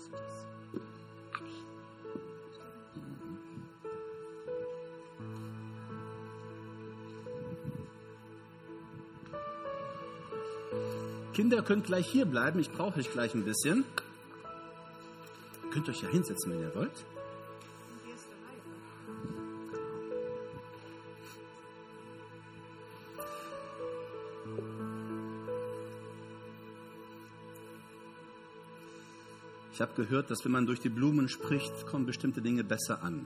Kinder, könnt gleich hier bleiben. Ich brauche euch gleich ein bisschen. Ihr könnt euch ja hinsetzen, wenn ihr wollt. Ich habe gehört, dass wenn man durch die Blumen spricht, kommen bestimmte Dinge besser an.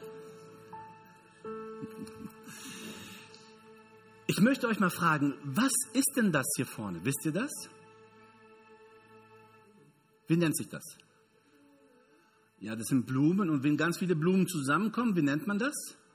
Ich möchte euch mal fragen, was ist denn das hier vorne? Wisst ihr das? Wie nennt sich das? Ja, das sind Blumen, und wenn ganz viele Blumen zusammenkommen, wie nennt man das?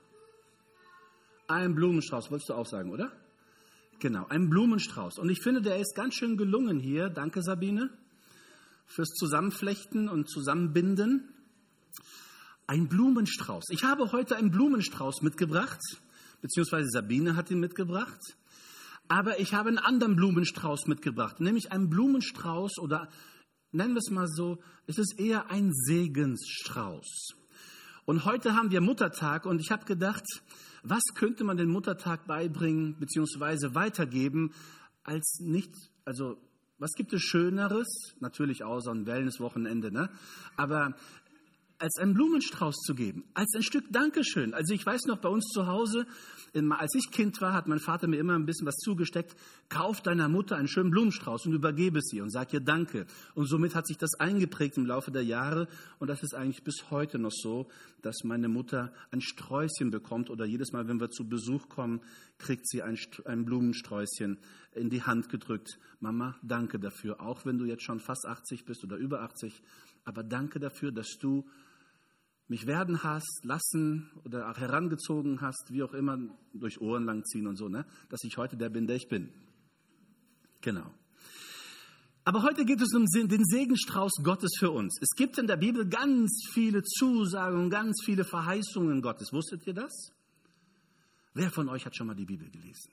Ein Blumenstrauß, wolltest du auch sagen, oder? Genau, ein Blumenstrauß. Und ich finde, der ist ganz schön gelungen hier. Danke, Sabine, fürs Zusammenflechten und Zusammenbinden. Ein Blumenstrauß. Ich habe heute einen Blumenstrauß mitgebracht, beziehungsweise Sabine hat ihn mitgebracht. Aber ich habe einen anderen Blumenstrauß mitgebracht, nämlich einen Blumenstrauß, oder nennen wir es mal so, es ist eher ein Segensstrauß. Und heute haben wir Muttertag, und ich habe gedacht, was könnte man den Muttertag beibringen, beziehungsweise weitergeben, als nicht, also was gibt es Schöneres, natürlich außer ein Wellnesswochenende, ne? Aber als einen Blumenstrauß zu geben, als ein Stück Dankeschön. Also ich weiß noch, bei uns zu Hause, als ich Kind war, hat mein Vater mir immer ein bisschen was zugesteckt. Kauf deiner Mutter einen schönen Blumenstrauß und übergebe es ihr und sag ihr Danke. Und somit hat sich das eingeprägt im Laufe der Jahre, und das ist eigentlich bis heute noch so, dass meine Mutter ein Sträußchen bekommt, oder jedes Mal, wenn wir zu Besuch kommen, kriegt sie ein Blumensträußchen in die Hand gedrückt. Mama, danke dafür, auch wenn du jetzt schon fast 80 bist oder über 80, aber danke dafür, dass du mich werden hast, lassen oder auch herangezogen hast, wie auch immer, durch Ohren langziehen und so, ne? Dass ich heute der bin, der ich bin. Genau. Aber heute geht es um den Segenstrauß Gottes für uns. Es gibt in der Bibel ganz viele Zusagen, ganz viele Verheißungen Gottes. Wusstet ihr das? Wer von euch hat schon mal die Bibel gelesen?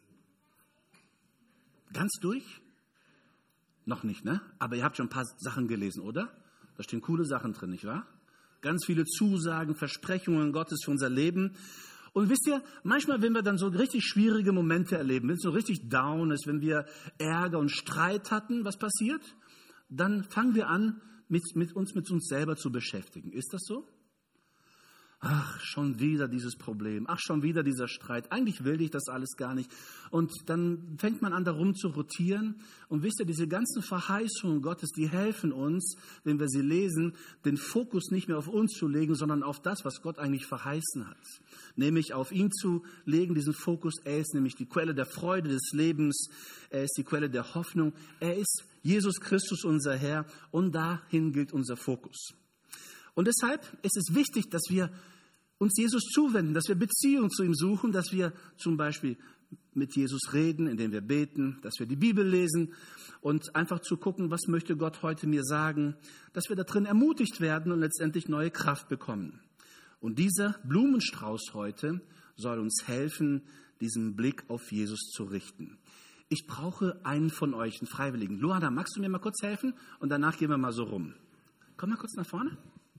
Ganz durch? Noch nicht, ne? Aber ihr habt schon ein paar Sachen gelesen, oder? Da stehen coole Sachen drin, nicht wahr? Ganz viele Zusagen, Versprechungen Gottes für unser Leben. Und wisst ihr, manchmal, wenn wir dann so richtig schwierige Momente erleben, wenn es so richtig down ist, wenn wir Ärger und Streit hatten, was passiert? Dann fangen wir an, mit uns selber zu beschäftigen. Ist das so? Ach, schon wieder dieses Problem. Ach, schon wieder dieser Streit. Eigentlich will ich das alles gar nicht. Und dann fängt man an, darum zu rotieren. Und wisst ihr, diese ganzen Verheißungen Gottes, die helfen uns, wenn wir sie lesen, den Fokus nicht mehr auf uns zu legen, sondern auf das, was Gott eigentlich verheißen hat. Nämlich auf ihn zu legen, diesen Fokus. Er ist nämlich die Quelle der Freude des Lebens. Er ist die Quelle der Hoffnung. Er ist Jesus Christus, unser Herr. Und dahin gilt unser Fokus. Und deshalb ist es wichtig, dass wir uns Jesus zuwenden, dass wir Beziehung zu ihm suchen, dass wir zum Beispiel mit Jesus reden, indem wir beten, dass wir die Bibel lesen und einfach zu gucken, was möchte Gott heute mir sagen, dass wir da drin ermutigt werden und letztendlich neue Kraft bekommen. Und dieser Blumenstrauß heute soll uns helfen, diesen Blick auf Jesus zu richten. Ich brauche einen von euch, einen Freiwilligen. Luana, magst du mir mal kurz helfen? Und danach gehen wir mal so rum. Komm mal kurz nach vorne.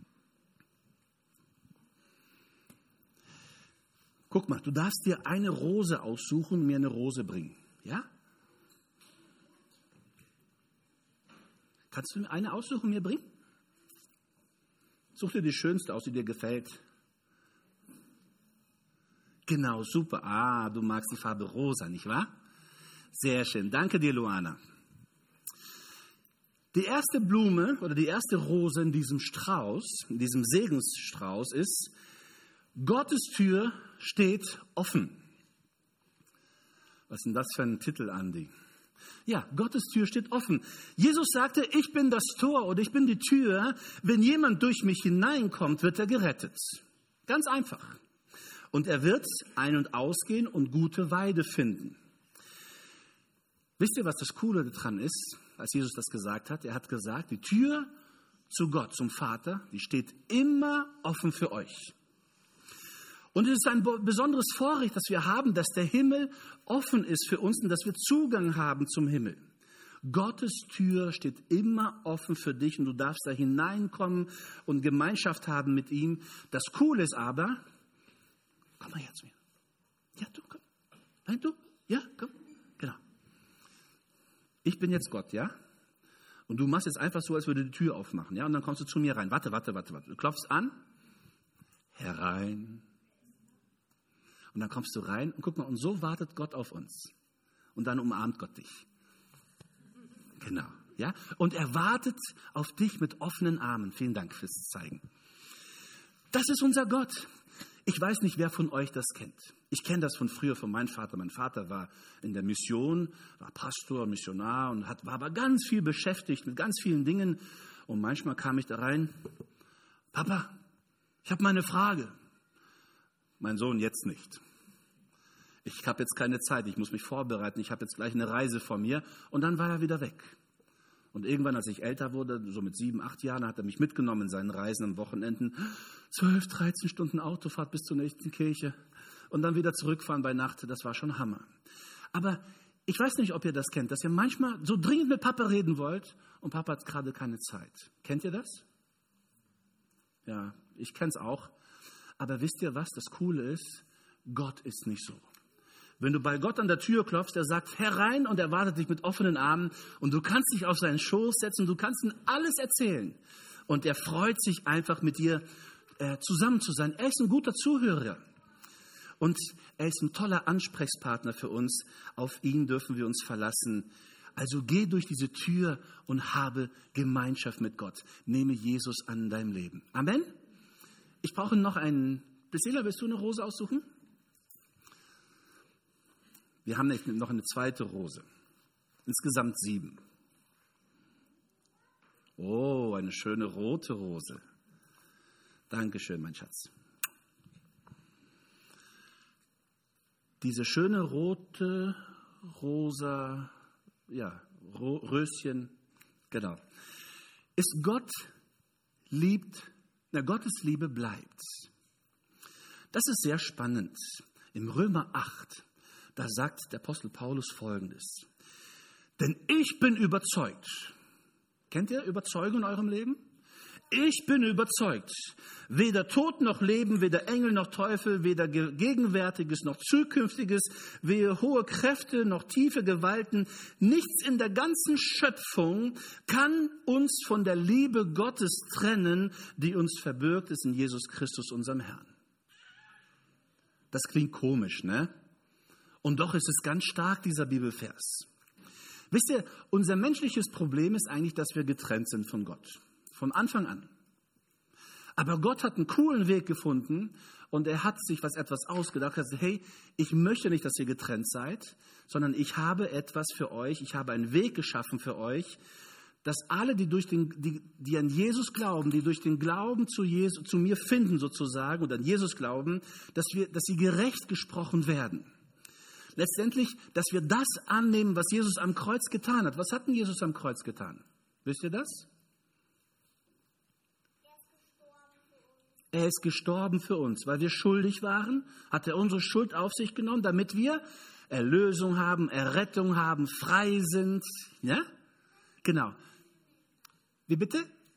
Guck mal, du darfst dir eine Rose aussuchen und mir eine Rose bringen. Ja? Kannst du mir eine aussuchen und mir bringen? Such dir die schönste aus, die dir gefällt. Genau, super. Ah, du magst die Farbe rosa, nicht wahr? Sehr schön. Danke dir, Luana. Die erste Blume oder die erste Rose in diesem Strauß, in diesem Segensstrauß ist: Gottes Tür steht offen. Was ist denn das für ein Titel, Andi? Ja, Gottes Tür steht offen. Jesus sagte, ich bin das Tor oder ich bin die Tür. Wenn jemand durch mich hineinkommt, wird er gerettet. Ganz einfach. Und er wird ein- und ausgehen und gute Weide finden. Wisst ihr, was das Coole daran ist, als Jesus das gesagt hat? Er hat gesagt, die Tür zu Gott, zum Vater, die steht immer offen für euch. Und es ist ein besonderes Vorrecht, das wir haben, dass der Himmel offen ist für uns und dass wir Zugang haben zum Himmel. Gottes Tür steht immer offen für dich und du darfst da hineinkommen und Gemeinschaft haben mit ihm. Das Coole ist aber, komm mal her zu mir. Ja, du, komm. Nein, du? Ja, komm. Genau. Ich bin jetzt Gott, ja? Und du machst jetzt einfach so, als würde du die Tür aufmachen, ja? Und dann kommst du zu mir rein. Warte. Du klopfst an. Herein. Und dann kommst du rein und guck mal, und so wartet Gott auf uns. Und dann umarmt Gott dich. Genau, ja? Und er wartet auf dich mit offenen Armen. Vielen Dank fürs Zeigen. Das ist unser Gott. Ich weiß nicht, wer von euch das kennt. Ich kenne das von früher, von meinem Vater. Mein Vater war in der Mission, war Pastor, Missionar und war aber ganz viel beschäftigt mit ganz vielen Dingen. Und manchmal kam ich da rein, Papa, ich habe mal eine Frage. Mein Sohn, jetzt nicht. Ich habe jetzt keine Zeit, ich muss mich vorbereiten, ich habe jetzt gleich eine Reise vor mir. Und dann war er wieder weg. Und irgendwann, als ich älter wurde, so mit 7, 8 Jahren, hat er mich mitgenommen in seinen Reisen am Wochenenden. 12, 13 Stunden Autofahrt bis zur nächsten Kirche. Und dann wieder zurückfahren bei Nacht, das war schon Hammer. Aber ich weiß nicht, ob ihr das kennt, dass ihr manchmal so dringend mit Papa reden wollt und Papa hat gerade keine Zeit. Kennt ihr das? Ja, ich kenne es auch. Aber wisst ihr was, das Coole ist? Gott ist nicht so. Wenn du bei Gott an der Tür klopfst, er sagt herein und er wartet dich mit offenen Armen und du kannst dich auf seinen Schoß setzen, du kannst ihm alles erzählen. Und er freut sich einfach mit dir zusammen zu sein. Er ist ein guter Zuhörer und er ist ein toller Ansprechpartner für uns. Auf ihn dürfen wir uns verlassen. Also geh durch diese Tür und habe Gemeinschaft mit Gott. Nehme Jesus an in deinem Leben. Amen. Ich brauche noch einen. Priscilla, willst du eine Rose aussuchen? Wir haben noch eine zweite Rose. Insgesamt 7. Oh, eine schöne rote Rose. Dankeschön, mein Schatz. Diese schöne rote, rosa, Röschen, genau. Ist Gott Gottes Liebe bleibt. Das ist sehr spannend. Im Römer 8, da sagt der Apostel Paulus Folgendes. Denn ich bin überzeugt. Kennt ihr Überzeugung in eurem Leben? Ich bin überzeugt, weder Tod noch Leben, weder Engel noch Teufel, weder Gegenwärtiges noch Zukünftiges, weder hohe Kräfte noch tiefe Gewalten, nichts in der ganzen Schöpfung kann uns von der Liebe Gottes trennen, die uns verbürgt ist in Jesus Christus, unserem Herrn. Das klingt komisch, ne? Und doch ist es ganz stark, dieser Bibelvers. Wisst ihr, unser menschliches Problem ist eigentlich, dass wir getrennt sind von Gott. Von Anfang an. Aber Gott hat einen coolen Weg gefunden und er hat sich etwas ausgedacht. Er hat gesagt, hey, ich möchte nicht, dass ihr getrennt seid, sondern ich habe etwas für euch, ich habe einen Weg geschaffen für euch, dass alle, die an Jesus glauben, die durch den Glauben zu mir finden sozusagen und an Jesus glauben, dass sie gerecht gesprochen werden. Letztendlich, dass wir das annehmen, was Jesus am Kreuz getan hat. Was hat denn Jesus am Kreuz getan? Wisst ihr das? Er ist gestorben für uns, weil wir schuldig waren, hat er unsere Schuld auf sich genommen, damit wir Erlösung haben, Errettung haben, frei sind. Ja? Genau. Wie bitte?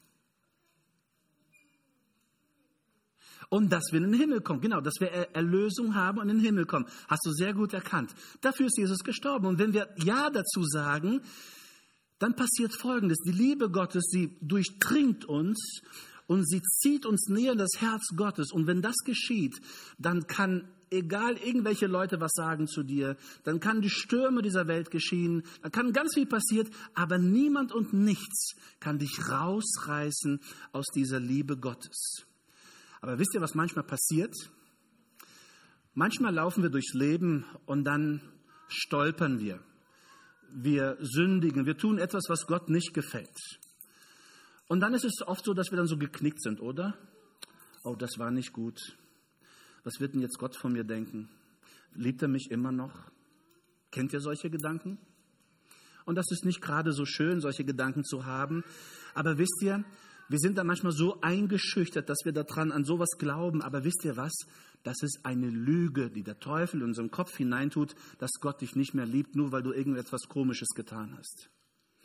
Und dass wir in den Himmel kommen. Genau, dass wir Erlösung haben und in den Himmel kommen. Hast du sehr gut erkannt. Dafür ist Jesus gestorben. Und wenn wir Ja dazu sagen, dann passiert Folgendes. Die Liebe Gottes, sie durchdringt uns und sie zieht uns näher in das Herz Gottes. Und wenn das geschieht, dann kann, egal irgendwelche Leute was sagen zu dir, dann kann die Stürme dieser Welt geschehen, dann kann ganz viel passieren, aber niemand und nichts kann dich rausreißen aus dieser Liebe Gottes. Aber wisst ihr, was manchmal passiert? Manchmal laufen wir durchs Leben und dann stolpern wir. Wir sündigen, wir tun etwas, was Gott nicht gefällt. Und dann ist es oft so, dass wir dann so geknickt sind, oder? Oh, das war nicht gut. Was wird denn jetzt Gott von mir denken? Liebt er mich immer noch? Kennt ihr solche Gedanken? Und das ist nicht gerade so schön, solche Gedanken zu haben. Aber wisst ihr, wir sind da manchmal so eingeschüchtert, dass wir daran an sowas glauben. Aber wisst ihr was? Das ist eine Lüge, die der Teufel in unseren Kopf hineintut, dass Gott dich nicht mehr liebt, nur weil du irgendetwas Komisches getan hast.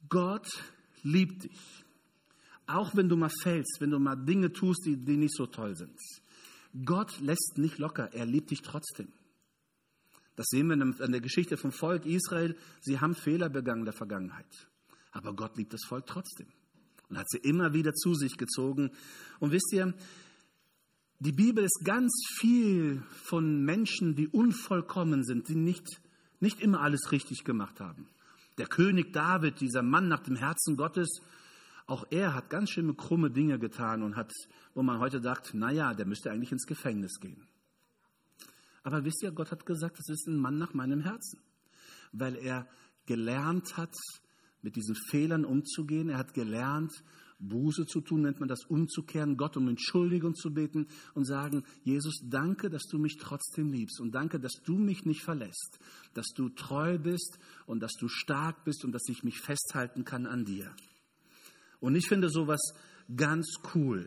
Gott liebt dich. Auch wenn du mal fällst, wenn du mal Dinge tust, die nicht so toll sind. Gott lässt nicht locker, er liebt dich trotzdem. Das sehen wir in der Geschichte vom Volk Israel. Sie haben Fehler begangen in der Vergangenheit. Aber Gott liebt das Volk trotzdem und hat sie immer wieder zu sich gezogen. Und wisst ihr, die Bibel ist ganz viel von Menschen, die unvollkommen sind, die nicht immer alles richtig gemacht haben. Der König David, dieser Mann nach dem Herzen Gottes, auch er hat ganz schöne krumme Dinge getan und hat, wo man heute sagt, naja, der müsste eigentlich ins Gefängnis gehen. Aber wisst ihr, Gott hat gesagt, das ist ein Mann nach meinem Herzen, weil er gelernt hat, mit diesen Fehlern umzugehen. Er hat gelernt, Buße zu tun, nennt man das, umzukehren, Gott um Entschuldigung zu beten und sagen, Jesus, danke, dass du mich trotzdem liebst und danke, dass du mich nicht verlässt, dass du treu bist und dass du stark bist und dass ich mich festhalten kann an dir. Und ich finde sowas ganz cool.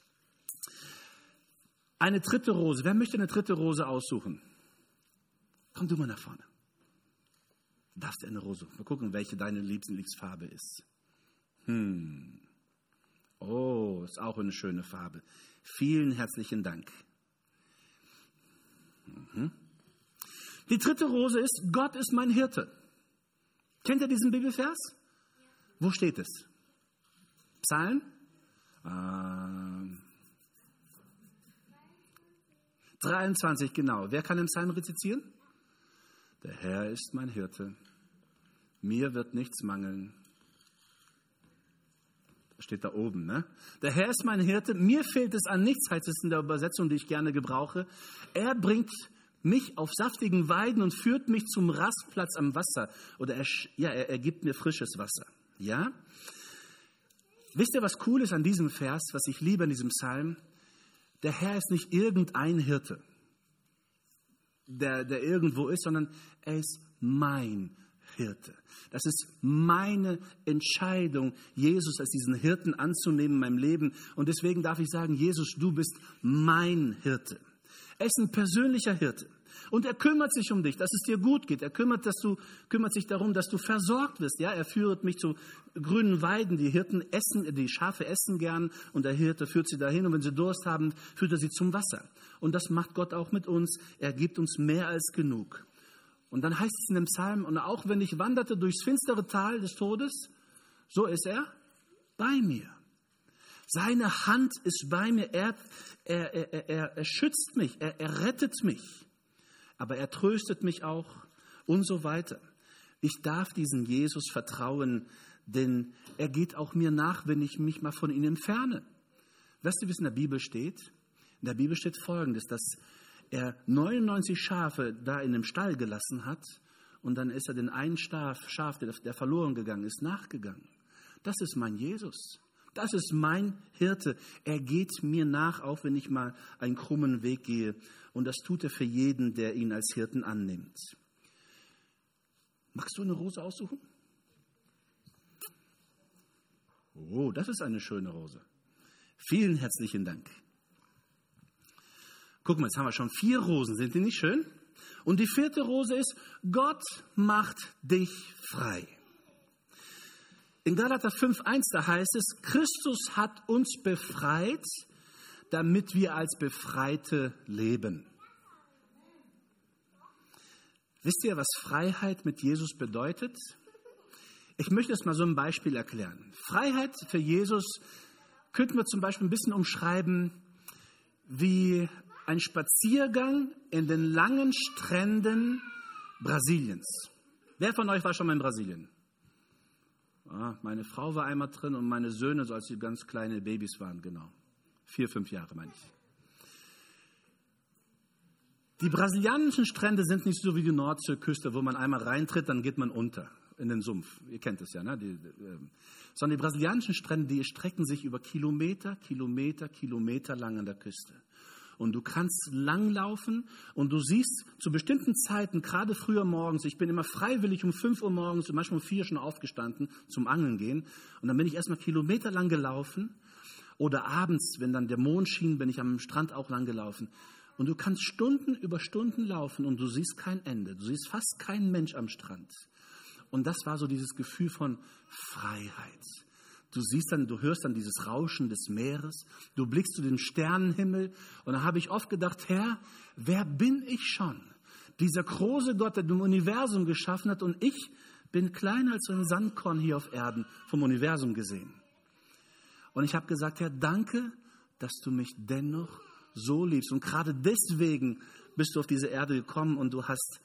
Eine dritte Rose. Wer möchte eine dritte Rose aussuchen? Komm du mal nach vorne. Du darfst dir eine Rose. Mal gucken, welche deine Lieblingsfarbe ist. Oh, ist auch eine schöne Farbe. Vielen herzlichen Dank. Die dritte Rose ist, Gott ist mein Hirte. Kennt ihr diesen Bibelvers? Wo steht es? Psalm? 23, genau. Wer kann den Psalm rezitieren? Der Herr ist mein Hirte. Mir wird nichts mangeln. Das steht da oben, ne? Der Herr ist mein Hirte. Mir fehlt es an nichts, heißt es in der Übersetzung, die ich gerne gebrauche. Er bringt mich auf saftigen Weiden und führt mich zum Rastplatz am Wasser. Oder er gibt mir frisches Wasser. Ja? Wisst ihr, was cool ist an diesem Vers, was ich liebe an diesem Psalm? Der Herr ist nicht irgendein Hirte, der irgendwo ist, sondern er ist mein Hirte. Das ist meine Entscheidung, Jesus als diesen Hirten anzunehmen in meinem Leben. Und deswegen darf ich sagen, Jesus, du bist mein Hirte. Er ist ein persönlicher Hirte. Und er kümmert sich um dich, dass es dir gut geht. Er kümmert sich darum, dass du versorgt wirst. Ja, er führt mich zu grünen Weiden. Die Schafe essen gern und der Hirte führt sie dahin. Und wenn sie Durst haben, führt er sie zum Wasser. Und das macht Gott auch mit uns. Er gibt uns mehr als genug. Und dann heißt es in dem Psalm, und auch wenn ich wanderte durchs finstere Tal des Todes, so ist er bei mir. Seine Hand ist bei mir. Er schützt mich. Er rettet mich. Aber er tröstet mich auch und so weiter. Ich darf diesen Jesus vertrauen, denn er geht auch mir nach, wenn ich mich mal von ihm entferne. Weißt du, wie es in der Bibel steht? In der Bibel steht Folgendes, dass er 99 Schafe da in dem Stall gelassen hat und dann ist er den einen Schaf, der verloren gegangen ist, nachgegangen. Das ist mein Jesus. Das ist mein Hirte. Er geht mir nach, auch wenn ich mal einen krummen Weg gehe. Und das tut er für jeden, der ihn als Hirten annimmt. Magst du eine Rose aussuchen? Oh, das ist eine schöne Rose. Vielen herzlichen Dank. Guck mal, jetzt haben wir schon 4 Rosen. Sind die nicht schön? Und die 4. Rose ist, Gott macht dich frei. In Galater 5,1, da heißt es, Christus hat uns befreit, damit wir als Befreite leben. Wisst ihr, was Freiheit mit Jesus bedeutet? Ich möchte es mal so ein Beispiel erklären. Freiheit für Jesus könnten wir zum Beispiel ein bisschen umschreiben wie ein Spaziergang in den langen Stränden Brasiliens. Wer von euch war schon mal in Brasilien? Meine Frau war einmal drin und meine Söhne, so als sie ganz kleine Babys waren, genau. 4, 5 Jahre, meine ich. Die brasilianischen Strände sind nicht so wie die Nordseeküste, wo man einmal reintritt, dann geht man unter in den Sumpf. Ihr kennt es ja, ne? Sondern die brasilianischen Strände, die strecken sich über Kilometer lang an der Küste. Und du kannst langlaufen und du siehst zu bestimmten Zeiten, gerade früher morgens, ich bin immer freiwillig um 5 Uhr morgens und manchmal um 4 schon aufgestanden zum Angeln gehen. Und dann bin ich erstmal kilometerlang gelaufen. Oder abends, wenn dann der Mond schien, bin ich am Strand auch lang gelaufen. Und du kannst Stunden über Stunden laufen und du siehst kein Ende. Du siehst fast keinen Mensch am Strand. Und das war so dieses Gefühl von Freiheit. Du hörst dann dieses Rauschen des Meeres, du blickst zu den Sternenhimmel und da habe ich oft gedacht, Herr, wer bin ich schon? Dieser große Gott, der das Universum geschaffen hat und ich bin kleiner als so ein Sandkorn hier auf Erden, vom Universum gesehen. Und ich habe gesagt, Herr, danke, dass du mich dennoch so liebst. Und gerade deswegen bist du auf diese Erde gekommen und du hast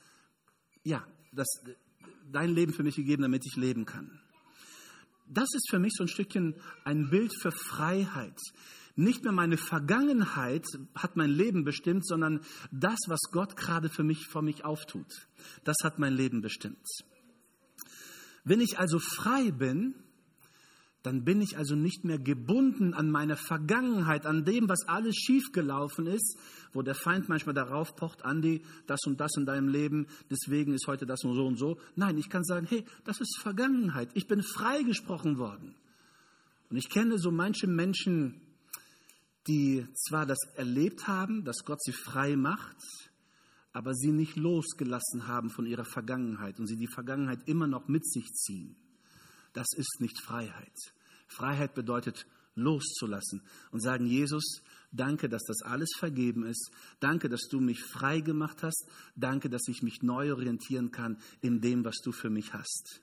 dein Leben für mich gegeben, damit ich leben kann. Das ist für mich so ein Stückchen ein Bild für Freiheit. Nicht mehr meine Vergangenheit hat mein Leben bestimmt, sondern das, was Gott gerade vor mich auftut. Das hat mein Leben bestimmt. Wenn ich also frei bin, dann bin ich also nicht mehr gebunden an meine Vergangenheit, an dem, was alles schiefgelaufen ist, wo der Feind manchmal darauf pocht, Andi, das und das in deinem Leben, deswegen ist heute das und so und so. Nein, ich kann sagen, hey, das ist Vergangenheit. Ich bin freigesprochen worden. Und ich kenne so manche Menschen, die zwar das erlebt haben, dass Gott sie frei macht, aber sie nicht losgelassen haben von ihrer Vergangenheit und sie die Vergangenheit immer noch mit sich ziehen. Das ist nicht Freiheit. Freiheit bedeutet loszulassen und sagen, Jesus, danke, dass das alles vergeben ist. Danke, dass du mich frei gemacht hast. Danke, dass ich mich neu orientieren kann in dem, was du für mich hast.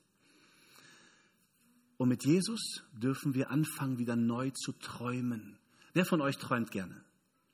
Und mit Jesus dürfen wir anfangen, wieder neu zu träumen. Wer von euch träumt gerne?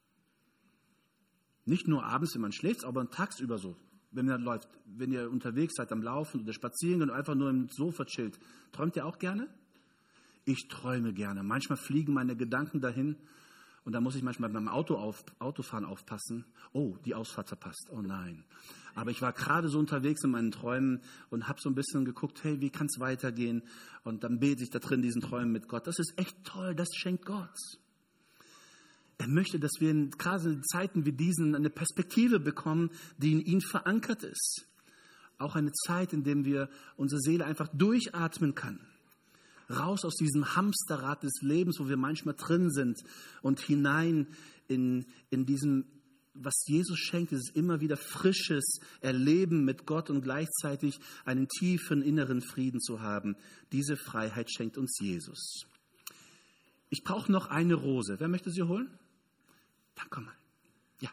Nicht nur abends, wenn man schläft, aber tagsüber so. Wenn ihr unterwegs seid am Laufen oder spazieren und einfach nur im Sofa chillt, träumt ihr auch gerne? Ich träume gerne. Manchmal fliegen meine Gedanken dahin und da muss ich manchmal beim Autofahren aufpassen. Oh, die Ausfahrt verpasst. Oh nein. Aber ich war gerade so unterwegs in meinen Träumen und habe so ein bisschen geguckt, hey, wie kann es weitergehen? Und dann bete ich da drin diesen Träumen mit Gott. Das ist echt toll, das schenkt Gott. Er möchte, dass wir gerade in Zeiten wie diesen eine Perspektive bekommen, die in ihm verankert ist. Auch eine Zeit, in der wir unsere Seele einfach durchatmen kann. Raus aus diesem Hamsterrad des Lebens, wo wir manchmal drin sind und hinein in diesem, was Jesus schenkt, dieses immer wieder frisches Erleben mit Gott und gleichzeitig einen tiefen inneren Frieden zu haben. Diese Freiheit schenkt uns Jesus. Ich brauche noch eine Rose. Wer möchte sie holen? Dann komm mal. Ja.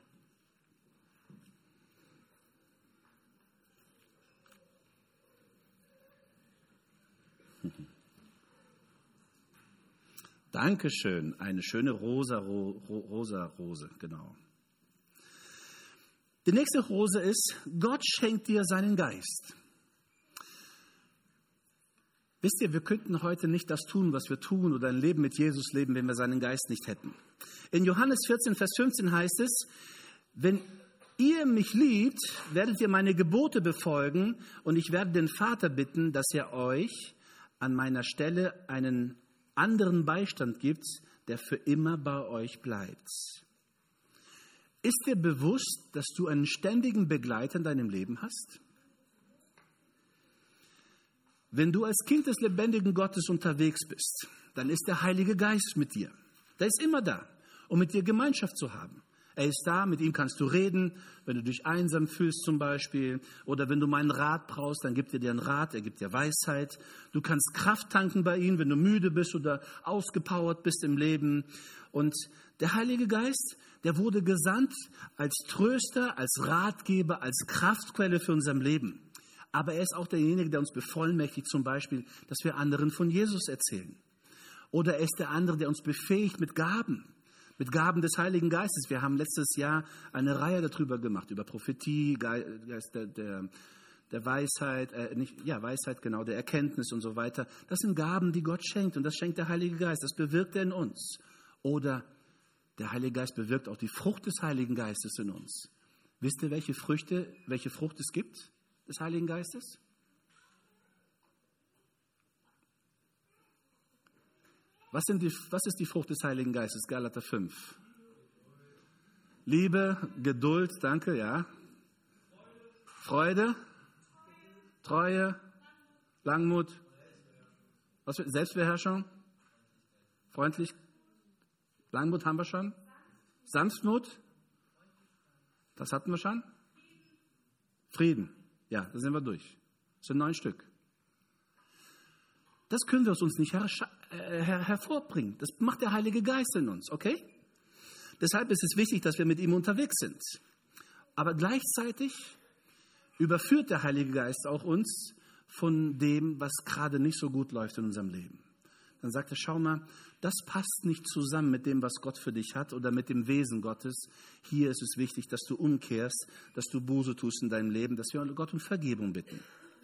Dankeschön. Eine schöne rosa Rose, genau. Die nächste Rose ist, Gott schenkt dir seinen Geist. Wisst ihr, wir könnten heute nicht das tun, was wir tun oder ein Leben mit Jesus leben, wenn wir seinen Geist nicht hätten. In Johannes 14, Vers 15 heißt es, wenn ihr mich liebt, werdet ihr meine Gebote befolgen und ich werde den Vater bitten, dass er euch an meiner Stelle einen anderen Beistand gibt, der für immer bei euch bleibt. Ist dir bewusst, dass du einen ständigen Begleiter in deinem Leben hast? Wenn du als Kind des lebendigen Gottes unterwegs bist, dann ist der Heilige Geist mit dir. Der ist immer da, um mit dir Gemeinschaft zu haben. Er ist da, mit ihm kannst du reden, wenn du dich einsam fühlst zum Beispiel. Oder wenn du meinen Rat brauchst, dann gibt er dir einen Rat, er gibt dir Weisheit. Du kannst Kraft tanken bei ihm, wenn du müde bist oder ausgepowert bist im Leben. Und der Heilige Geist, der wurde gesandt als Tröster, als Ratgeber, als Kraftquelle für unser Leben. Aber er ist auch derjenige, der uns bevollmächtigt, zum Beispiel, dass wir anderen von Jesus erzählen. Oder er ist der andere, der uns befähigt mit Gaben des Heiligen Geistes. Wir haben letztes Jahr eine Reihe darüber gemacht, über Prophetie, Geist der Weisheit, Weisheit, genau, der Erkenntnis und so weiter. Das sind Gaben, die Gott schenkt und das schenkt der Heilige Geist. Das bewirkt er in uns. Oder der Heilige Geist bewirkt auch die Frucht des Heiligen Geistes in uns. Wisst ihr, welche Frucht es gibt? Des Heiligen Geistes? Was ist die Frucht des Heiligen Geistes? Galater 5. Liebe, Geduld, danke, ja. Freude, Treue, Langmut, Selbstbeherrschung, freundlich, Langmut haben wir schon. Sanftmut, das hatten wir schon. Frieden. Ja, da sind wir durch. Das sind 9 Stück. Das können wir aus uns nicht hervorbringen. Das macht der Heilige Geist in uns, okay? Deshalb ist es wichtig, dass wir mit ihm unterwegs sind. Aber gleichzeitig überführt der Heilige Geist auch uns von dem, was gerade nicht so gut läuft in unserem Leben. Dann sagt er, schau mal, das passt nicht zusammen mit dem, was Gott für dich hat oder mit dem Wesen Gottes. Hier ist es wichtig, dass du umkehrst, dass du Buße tust in deinem Leben, dass wir Gott um Vergebung bitten.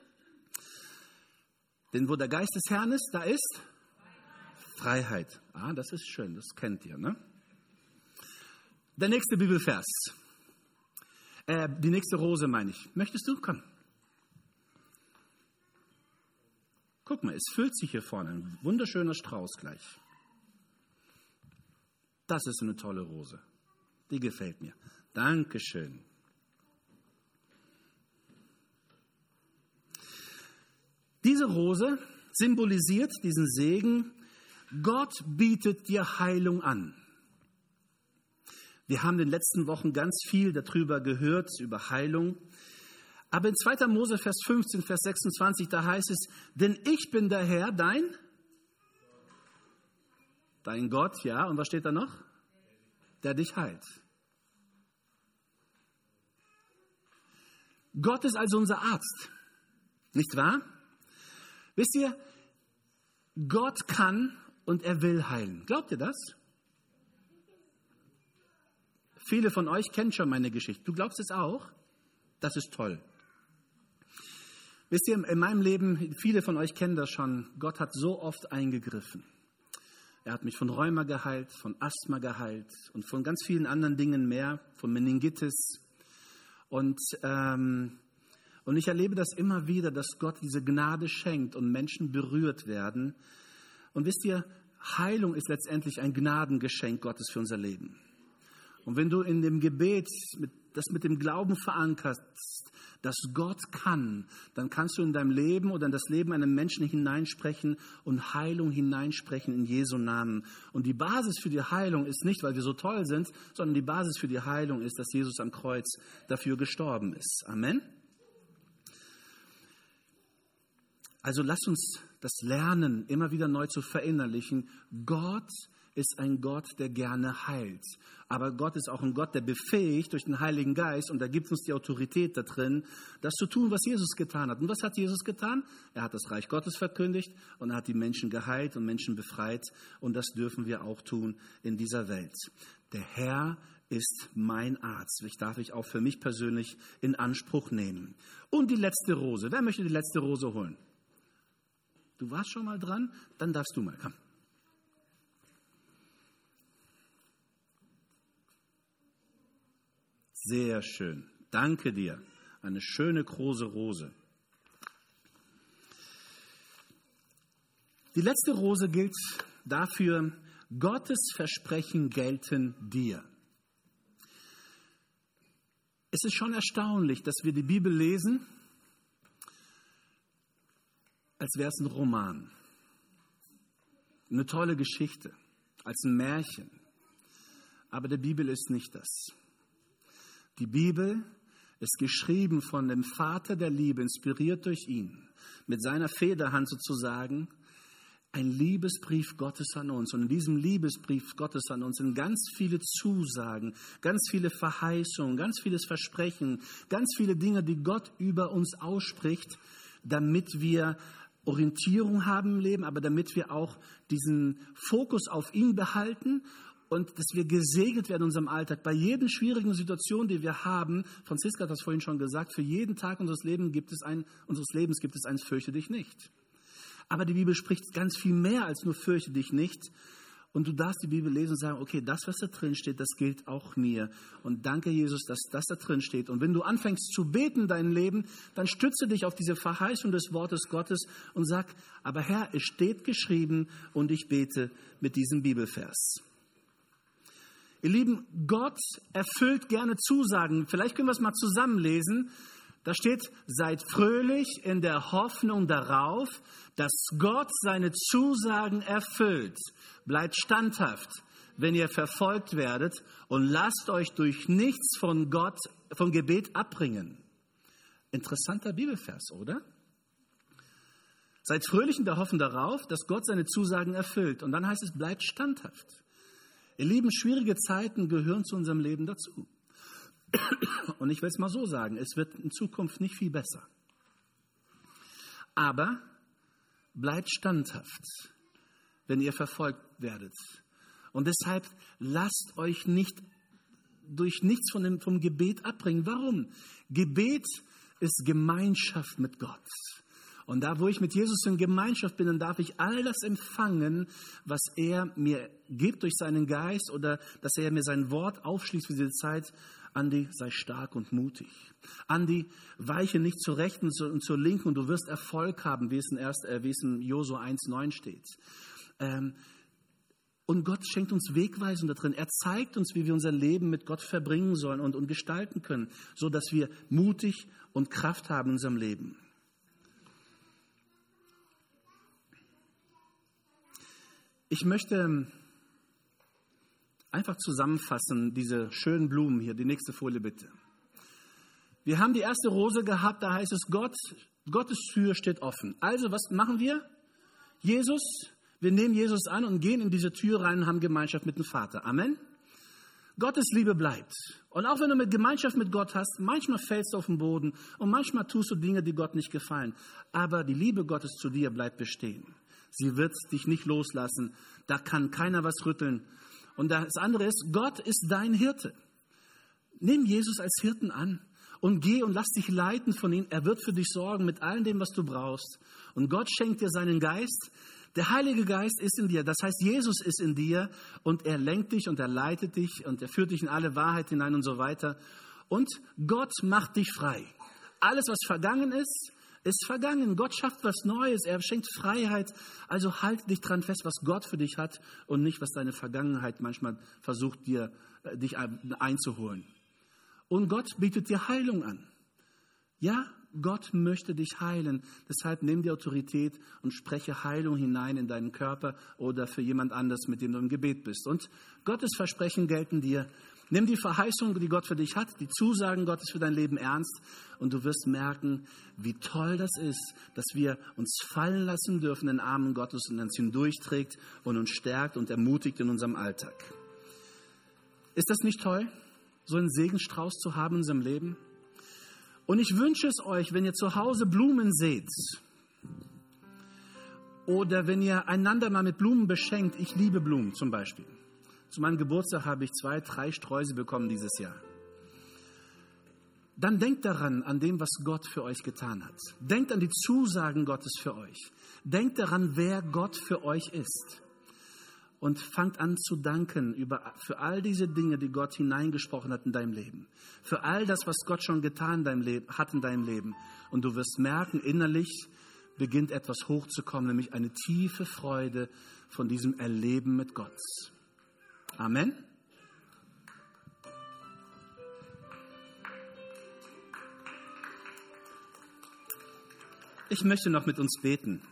Denn wo der Geist des Herrn ist, da ist Freiheit. Ah, das ist schön, das kennt ihr, ne? Der nächste Bibelvers. Die nächste Rose meine ich. Möchtest du? Komm. Guck mal, es füllt sich hier vorne. Ein wunderschöner Strauß gleich. Das ist eine tolle Rose. Die gefällt mir. Dankeschön. Diese Rose symbolisiert diesen Segen. Gott bietet dir Heilung an. Wir haben in den letzten Wochen ganz viel darüber gehört, über Heilung. Aber in 2. Mose, Vers 15, Vers 26, da heißt es, denn ich bin der Herr, dein Gott, ja. Und was steht da noch? Der dich heilt. Gott ist also unser Arzt, nicht wahr? Wisst ihr, Gott kann und er will heilen. Glaubt ihr das? Viele von euch kennen schon meine Geschichte. Du glaubst es auch? Das ist toll. Wisst ihr, in meinem Leben, viele von euch kennen das schon, Gott hat so oft eingegriffen. Er hat mich von Rheuma geheilt, von Asthma geheilt und von ganz vielen anderen Dingen mehr, von Meningitis. Und ich erlebe das immer wieder, dass Gott diese Gnade schenkt und Menschen berührt werden. Und wisst ihr, Heilung ist letztendlich ein Gnadengeschenk Gottes für unser Leben. Und wenn du in dem Gebet das mit dem Glauben verankerst, dass Gott kann, dann kannst du in deinem Leben oder in das Leben eines Menschen hineinsprechen und Heilung hineinsprechen in Jesu Namen. Und die Basis für die Heilung ist nicht, weil wir so toll sind, sondern die Basis für die Heilung ist, dass Jesus am Kreuz dafür gestorben ist. Amen. Also lasst uns das lernen, immer wieder neu zu verinnerlichen. Gott ist ein Gott, der gerne heilt. Aber Gott ist auch ein Gott, der befähigt durch den Heiligen Geist, und da gibt uns die Autorität da drin, das zu tun, was Jesus getan hat. Und was hat Jesus getan? Er hat das Reich Gottes verkündigt und er hat die Menschen geheilt und Menschen befreit. Und das dürfen wir auch tun in dieser Welt. Der Herr ist mein Arzt. Ich darf ich auch für mich persönlich in Anspruch nehmen. Und die letzte Rose. Wer möchte die letzte Rose holen? Du warst schon mal dran? Dann darfst du mal. Komm. Sehr schön. Danke dir. Eine schöne große Rose. Die letzte Rose gilt dafür, Gottes Versprechen gelten dir. Es ist schon erstaunlich, dass wir die Bibel lesen, als wäre es ein Roman. Eine tolle Geschichte, als ein Märchen. Aber die Bibel ist nicht das. Die Bibel ist geschrieben von dem Vater der Liebe, inspiriert durch ihn, mit seiner Federhand sozusagen, ein Liebesbrief Gottes an uns. Und in diesem Liebesbrief Gottes an uns sind ganz viele Zusagen, ganz viele Verheißungen, ganz vieles Versprechen, ganz viele Dinge, die Gott über uns ausspricht, damit wir Orientierung haben im Leben, aber damit wir auch diesen Fokus auf ihn behalten und dass wir gesegnet werden in unserem Alltag. Bei jeden schwierigen Situation, die wir haben, Franziska hat das vorhin schon gesagt, für jeden Tag unseres Lebens gibt es ein Fürchte dich nicht. Aber die Bibel spricht ganz viel mehr als nur fürchte dich nicht. Und du darfst die Bibel lesen und sagen, okay, das, was da drin steht, das gilt auch mir. Und danke, Jesus, dass das da drin steht. Und wenn du anfängst zu beten in deinem Leben, dann stütze dich auf diese Verheißung des Wortes Gottes und sag, aber Herr, es steht geschrieben und ich bete mit diesem Bibelvers. Ihr Lieben, Gott erfüllt gerne Zusagen. Vielleicht können wir es mal zusammenlesen. Da steht, seid fröhlich in der Hoffnung darauf, dass Gott seine Zusagen erfüllt. Bleibt standhaft, wenn ihr verfolgt werdet, und lasst euch durch nichts von Gebet abbringen. Interessanter Bibelvers, oder? Seid fröhlich in der Hoffnung darauf, dass Gott seine Zusagen erfüllt. Und dann heißt es, bleibt standhaft. Ihr Lieben, schwierige Zeiten gehören zu unserem Leben dazu. Und ich will es mal so sagen, es wird in Zukunft nicht viel besser. Aber bleibt standhaft, wenn ihr verfolgt werdet. Und deshalb lasst euch nicht durch nichts vom Gebet abbringen. Warum? Gebet ist Gemeinschaft mit Gott. Und da, wo ich mit Jesus in Gemeinschaft bin, dann darf ich all das empfangen, was er mir gibt durch seinen Geist oder dass er mir sein Wort aufschließt für diese Zeit. Andi, sei stark und mutig. Andi, weiche nicht zur Rechten und zur Linken und du wirst Erfolg haben, wie es in Josua 1,9 steht. Und Gott schenkt uns Wegweisung da drin. Er zeigt uns, wie wir unser Leben mit Gott verbringen sollen und gestalten können, sodass wir mutig und Kraft haben in unserem Leben. Ich möchte einfach zusammenfassen, diese schönen Blumen hier. Die nächste Folie bitte. Wir haben die erste Rose gehabt, da heißt es, Gottes Tür steht offen. Also, was machen wir? Wir nehmen Jesus an und gehen in diese Tür rein und haben Gemeinschaft mit dem Vater. Amen. Gottes Liebe bleibt. Und auch wenn du Gemeinschaft mit Gott hast, manchmal fällst du auf den Boden und manchmal tust du Dinge, die Gott nicht gefallen. Aber die Liebe Gottes zu dir bleibt bestehen. Sie wird dich nicht loslassen. Da kann keiner was rütteln. Und das andere ist, Gott ist dein Hirte. Nimm Jesus als Hirten an und geh und lass dich leiten von ihm. Er wird für dich sorgen mit allem dem, was du brauchst. Und Gott schenkt dir seinen Geist. Der Heilige Geist ist in dir. Das heißt, Jesus ist in dir und er lenkt dich und er leitet dich und er führt dich in alle Wahrheit hinein und so weiter. Und Gott macht dich frei. Alles, was vergangen ist vergangen. Gott schafft was Neues. Er schenkt Freiheit. Also halte dich dran fest, was Gott für dich hat und nicht, was deine Vergangenheit manchmal versucht, dich einzuholen. Und Gott bietet dir Heilung an. Ja, Gott möchte dich heilen. Deshalb nimm die Autorität und spreche Heilung hinein in deinen Körper oder für jemand anderes, mit dem du im Gebet bist. Und Gottes Versprechen gelten dir. Nimm die Verheißung, die Gott für dich hat, die Zusagen Gottes für dein Leben ernst und du wirst merken, wie toll das ist, dass wir uns fallen lassen dürfen in den Armen Gottes und uns hindurchträgt und uns stärkt und ermutigt in unserem Alltag. Ist das nicht toll, so einen Segenstrauß zu haben in unserem Leben? Und ich wünsche es euch, wenn ihr zu Hause Blumen seht oder wenn ihr einander mal mit Blumen beschenkt. Ich liebe Blumen zum Beispiel. Zu meinem Geburtstag habe ich 2, 3 Sträuße bekommen dieses Jahr. Dann denkt daran, an dem, was Gott für euch getan hat. Denkt an die Zusagen Gottes für euch. Denkt daran, wer Gott für euch ist. Und fangt an zu danken für all diese Dinge, die Gott hineingesprochen hat in deinem Leben. Für all das, was Gott schon getan hat in deinem Leben. Und du wirst merken, innerlich beginnt etwas hochzukommen, nämlich eine tiefe Freude von diesem Erleben mit Gott. Amen. Ich möchte noch mit uns beten.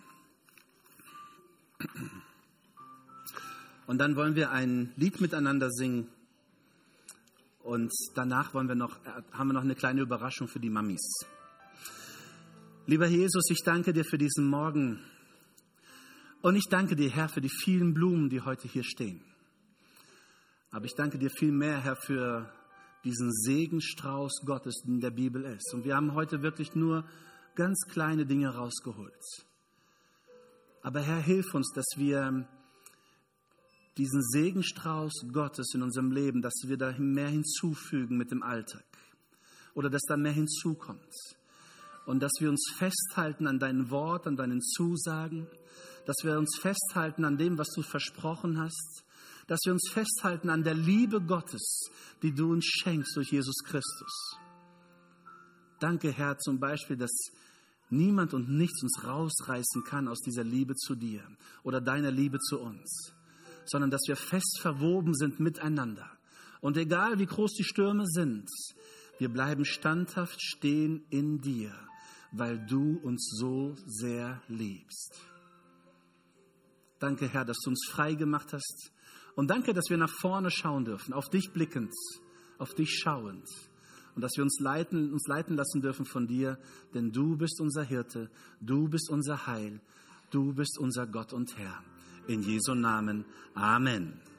Und dann wollen wir ein Lied miteinander singen. Und danach haben wir noch eine kleine Überraschung für die Mamis. Lieber Jesus, ich danke dir für diesen Morgen. Und ich danke dir, Herr, für die vielen Blumen, die heute hier stehen. Aber ich danke dir viel mehr, Herr, für diesen Segenstrauß Gottes, der in der Bibel ist. Und wir haben heute wirklich nur ganz kleine Dinge rausgeholt. Aber Herr, hilf uns, dass wir diesen Segenstrauß Gottes in unserem Leben, dass wir da mehr hinzufügen mit dem Alltag. Oder dass da mehr hinzukommt. Und dass wir uns festhalten an deinem Wort, an deinen Zusagen. Dass wir uns festhalten an dem, was du versprochen hast. Dass wir uns festhalten an der Liebe Gottes, die du uns schenkst durch Jesus Christus. Danke, Herr, zum Beispiel, dass niemand und nichts uns rausreißen kann aus dieser Liebe zu dir oder deiner Liebe zu uns, sondern dass wir fest verwoben sind miteinander. Und egal wie groß die Stürme sind, wir bleiben standhaft stehen in dir, weil du uns so sehr liebst. Danke, Herr, dass du uns frei gemacht hast. Und danke, dass wir nach vorne schauen dürfen, auf dich blickend, auf dich schauend. und dass wir uns leiten lassen dürfen von dir, denn du bist unser Hirte, du bist unser Heil, du bist unser Gott und Herr. In Jesu Namen. Amen.